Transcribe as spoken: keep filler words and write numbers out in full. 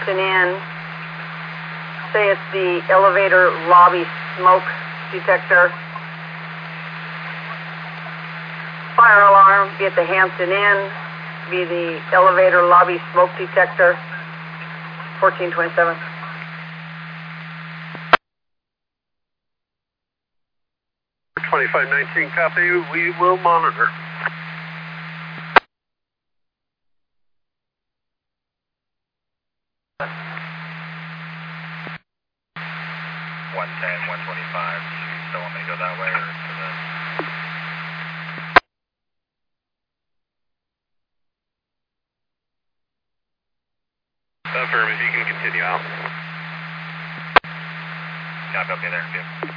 Hampton Inn. Say it's the elevator lobby smoke detector. Fire alarm, be at the Hampton Inn, be the elevator lobby smoke detector. fourteen twenty-seven. twenty-five nineteen, copy. We will monitor. one ten, one twenty-five. Do you still want me to go that way or to the... Affirm, if you can continue out. Copy, I'll be there in a few.